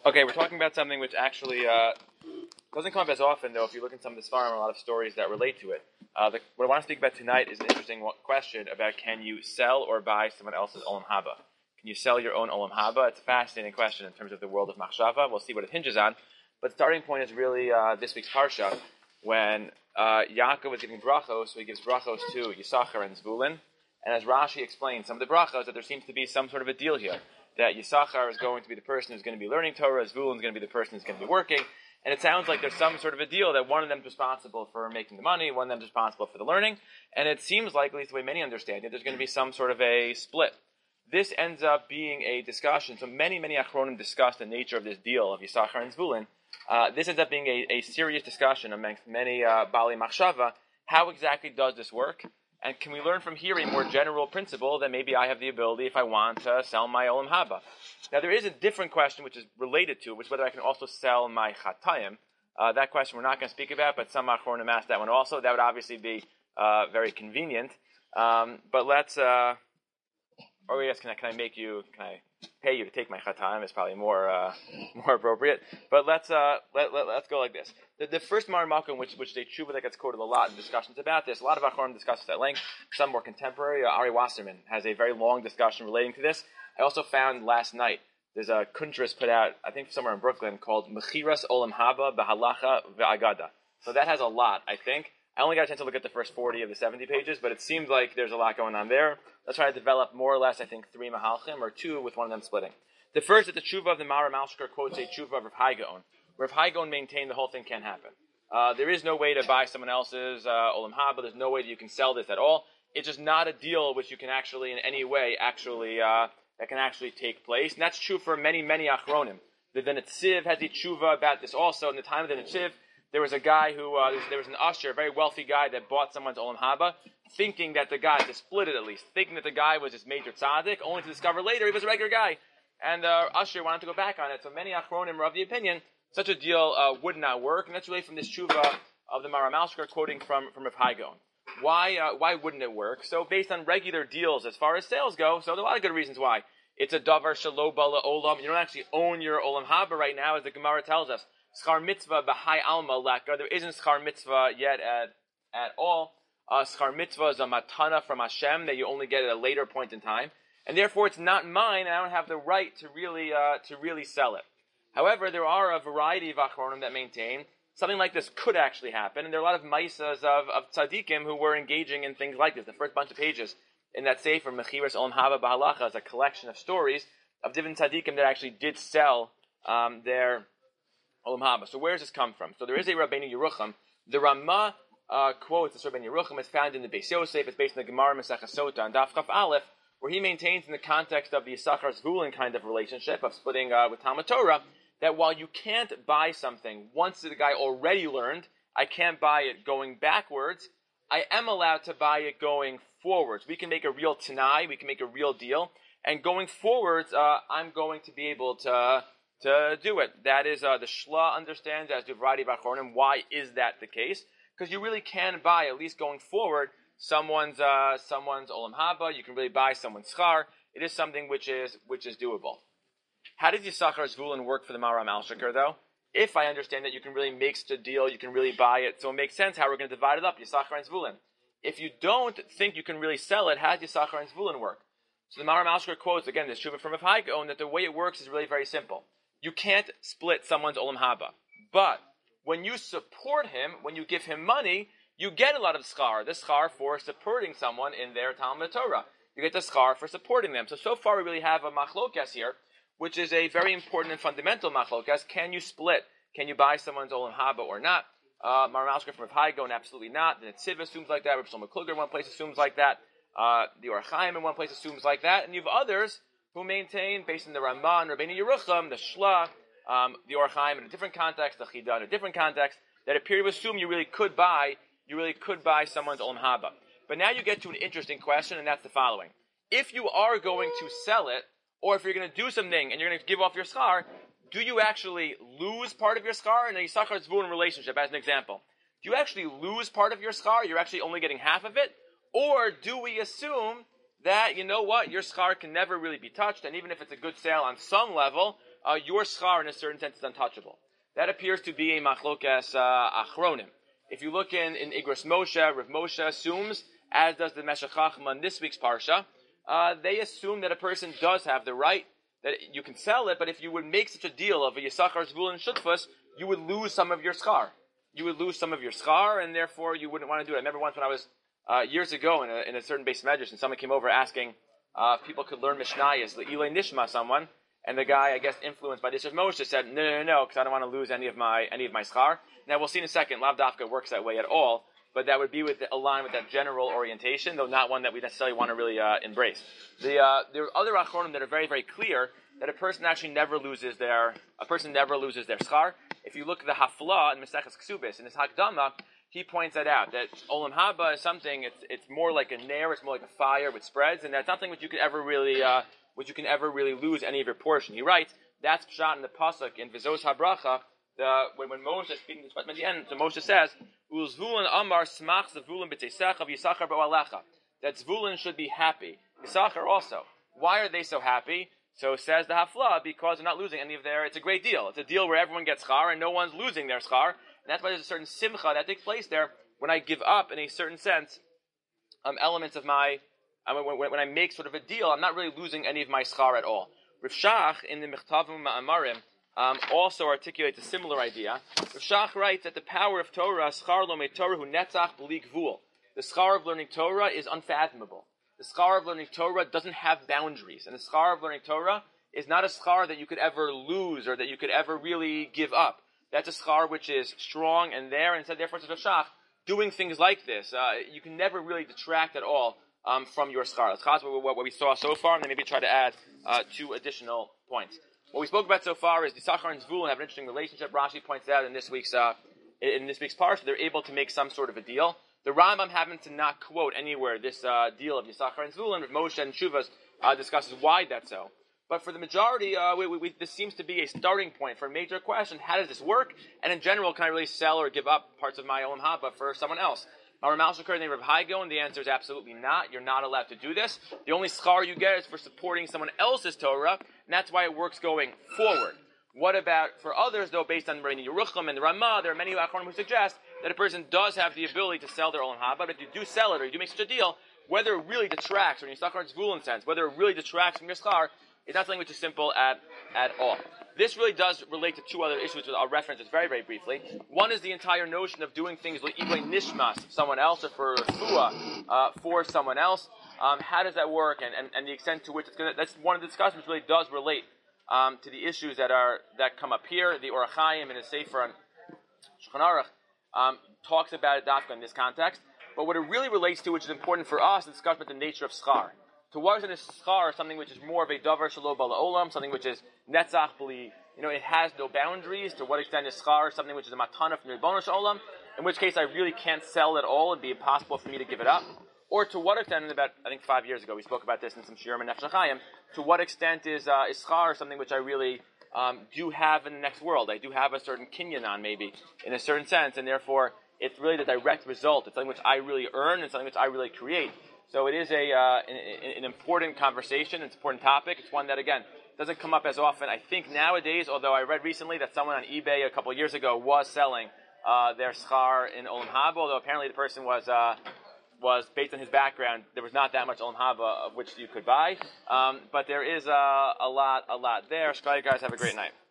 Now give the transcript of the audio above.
Okay, we're talking about something which actually doesn't come up as often, though. If you look in some of the Sfarim, a lot of stories that relate to it. What I want to speak about tonight is an interesting question about can you sell or buy someone else's Olam Haba? Can you sell your own Olam Haba? It's a fascinating question in terms of the world of Machshava. We'll see what it hinges on. But the starting point is really this week's Parsha, when Yaakov is giving brachos, so he gives brachos to Yisachar and Zvulun. And as Rashi explains, some of the brachos, that there seems to be some sort of a deal here. That Yisachar is going to be the person who's going to be learning Torah, Zvulun is going to be the person who's going to be working. And it sounds like there's some sort of a deal that one of them is responsible for making the money, one of them is responsible for the learning. And it seems like, at least the way many understand it, there's going to be some sort of a split. This ends up being a discussion. So many Achronim discuss the nature of this deal of Yisachar and Zvulun. This ends up being a serious discussion amongst many Bali Machshava. How exactly does this work? And can we learn from here a more general principle that maybe I have the ability, if I want, to sell my Olam Haba? Now, there is a different question which is related to, which is whether I can also sell my Chatayim. That question we're not going to speak about, but some Achronim asked that one also. That would obviously be very convenient. But let's, or yes, can I pay you to take my Chatayim? Is probably more appropriate. But let's go like this. The first Maramakum, which they tshuva that gets quoted a lot in discussions about this. A lot of Achronim discuss this at length. Some more contemporary. Ari Wasserman has a very long discussion relating to this. I also found last night there's a kuntras put out, I think somewhere in Brooklyn, called Mechiras Olam Haba B'Halacha V'Agada. So that has a lot, I think. I only got a chance to look at the first 40 of the 70 pages, but it seems like there's a lot going on there. Let's try to develop more or less, I think, 3 Mahalchim, or 2 with one of them splitting. The first is the tshuva of the Maram Alshker quotes a tshuva of Rav Hai Gaon, where Rav Hai Gaon maintained the whole thing can't happen. There is no way to buy someone else's Olam Haba. There's no way that you can sell this at all. It's just not a deal which you can actually, in any way, that can actually take place. And that's true for many Achronim. The Netziv has a tshuva about this also. In the time of the Netziv, there was a guy who, there was an usher, a very wealthy guy that bought someone's Olam Haba, thinking that the guy, to split it at least, thinking that the guy was this major tzaddik, only to discover later he was a regular guy. And the usher wanted to go back on it. So many Achronim are of the opinion such a deal would not work. And that's really from this tshuva of the Maram Alshker quoting from Rav Hai Gaon. Why wouldn't it work? So based on regular deals as far as sales go, so there are a lot of good reasons why. It's a davar shelo bala olam. You don't actually own your Olam Haba right now, as the Gemara tells us. Schar mitzvah b'hai alma leka. There isn't schar mitzvah yet at all. Schar mitzvah is a matana from Hashem that you only get at a later point in time, and therefore it's not mine. And I don't have the right to really sell it. However, there are a variety of achronim that maintain something like this could actually happen, and there are a lot of maisas of tzaddikim who were engaging in things like this. The first bunch of pages in that sefer Mechiras Olam Haba B'Halacha is a collection of stories of different tzaddikim that actually did sell their Olam Haba. So where does this come from? So there is a Rabbeinu Yerucham. The Ramah quotes this Rabbeinu Yerucham. It's found in the Beis Yosef. It's based in the Gemara Masechah Sota and Daf Chaf Aleph, where he maintains in the context of the Yisachar Zvulun kind of relationship of splitting with Talmud Torah, that while you can't buy something once the guy already learned, I can't buy it going backwards, I am allowed to buy it going forwards. We can make a real tanai, we can make a real deal, and going forwards, I'm going to be able to do it. That is, the Shla understands, as do a variety of Achronim. Why is that the case? Because you really can buy, at least going forward, someone's Olam Haba. You can really buy someone's schar. It is something which is doable. How does Yisachar Zvulun work for the Maram Alshker, though? If I understand that you can really make such a deal, you can really buy it, so it makes sense how we're going to divide it up, Yisachar and Zvulun. If you don't think you can really sell it, how does Yisachar and Zvulun work? So the Maram Alshker quotes, again, this tshuva from Rav Hai Gaon, that the way it works is really very simple. You can't split someone's Olam Haba. But when you support him, when you give him money, you get a lot of schar. The schar for supporting someone in their Talmud Torah. You get the schar for supporting them. So far we really have a machlokas here, which is a very important and fundamental machlokas. Can you split? Can you buy someone's Olam Haba or not? Maram Alshker from Rav Hai Gaon, absolutely not. The Netziv assumes like that. Rav Shlomo Kluger in one place assumes like that. The Or Chaim in one place assumes like that. And you have others who maintain, based on the Ramah and Rabbeinu Yerucham, the Shla, the Or Chaim in a different context, the Chida in a different context, that appear to assume you really could buy someone's Olam Haba. But now you get to an interesting question, and that's the following. If you are going to sell it, or if you're going to do something and you're going to give off your schar, do you actually lose part of your schar in a Yisachar Zvulun relationship, as an example? Do you actually lose part of your schar? You're actually only getting half of it? Or do we assume that, you know what, your schar can never really be touched, and even if it's a good sale on some level, your schar in a certain sense is untouchable. That appears to be a machlokas achronim. If you look in Igros Moshe, Rav Moshe assumes, as does the Meshech Chachma in this week's parsha, they assume that a person does have the right, that you can sell it, but if you would make such a deal of a Yisachar, Zvulun, and Shutfus, you would lose some of your schar. You would lose some of your schar, and therefore you wouldn't want to do it. I remember once when I was years ago in a certain base medrash, and someone came over asking if people could learn Mishnayos, Le'ilei Nishma, someone, and the guy, I guess, influenced by this of Moshe, said, no, because I don't want to lose any of my schar. Now we'll see in a second, Lav Dafka works that way at all, but that would be aligned with that general orientation, though not one that we necessarily want to really embrace. There are other achronim that are very, very clear that a person actually never loses their schar. If you look at the Hafla in Maseches Ksubis, in his Hakdama, he points that out, that Olam Haba is something, it's more like a nair, it's more like a fire which spreads, and that's something which you can ever really lose any of your portion. He writes, that's pshat in the pasuk in Vizos HaBracha, when Moshe is speaking to the at the end, so Moshe says, Uzvulun Amar Smach Zvulun B'Teisecha V'Yisachar B'Alecha, that Zvulun should be happy. Yisachar also. Why are they so happy? So says the Hafla, because they're not losing any of it's a great deal. It's a deal where everyone gets schar and no one's losing their schar. And that's why there's a certain simcha that takes place there when I give up, in a certain sense, elements of when I make sort of a deal, I'm not really losing any of my schar at all. Rav Shach, in the Mechtavim Ma'amarim, also articulates a similar idea. Rav Shach writes that the power of Torah, schar lo me Torah hu netzach b'li gvul. The schar of learning Torah is unfathomable. The schar of learning Torah doesn't have boundaries. And the schar of learning Torah is not a schar that you could ever lose or that you could ever really give up. That's a schar which is strong and there, and said therefore to Rav Shach, doing things like this, you can never really detract at all from your schar. That's what we saw so far, and then maybe try to add two additional points. What we spoke about so far is the Yisachar and Zvulun have an interesting relationship. Rashi points out in this week's parsha, they're able to make some sort of a deal. The Rambam happens to not quote anywhere this deal of Yisachar and Zvulun. Moshe and Shuvas discusses why that's so. But for the majority, this seems to be a starting point for a major question. How does this work? And in general, can I really sell or give up parts of my Olam Haba for someone else? Ramal Shakar and Rav Haigo, and the answer is absolutely not. You're not allowed to do this. The only schar you get is for supporting someone else's Torah, and that's why it works going forward. What about for others, though, based on Rabbeinu Yerucham and the Ramah, there are many Achronim who suggest that a person does have the ability to sell their Olam Haba, but if you do sell it or you do make such a deal, whether it really detracts, or in Yisachar Zvulun sense, whether it really detracts from your schar, it's not something which is simple at all. This really does relate to two other issues which I'll reference just very, very briefly. One is the entire notion of doing things like Iblay Nishmas, someone else, or for Refuah, for someone else. How does that work, and the extent to which it's going to, that's one of the discussions which really does relate to the issues that come up here. The Orach Chaim in his Sefer on Shulchan Aruch talks about it dafka in this context. But what it really relates to, which is important for us, is the discussion about the nature of schar. To what extent is schar something which is more of a davar shelo bala olam, something which is netzach b'li, it has no boundaries. To what extent is schar something which is a matana from the Ribono Shel Olam, in which case I really can't sell at all, it'd be impossible for me to give it up. Or to what extent, and about, I think 5 years ago, we spoke about this in some shiurim and Nefesh HaChaim, to what extent is schar something which I really do have in the next world? I do have a certain kinyan on, maybe, in a certain sense, and therefore, it's really the direct result. It's something which I really earn, and something which I really create. So it is an important conversation, it's an important topic. It's one that, again, doesn't come up as often. I think nowadays, although I read recently that someone on eBay a couple of years ago was selling their schar in Olam Haba, although apparently the person was based on his background, there was not that much Olam Haba of which you could buy. But there is a lot there. Shkai, guys, have a great night.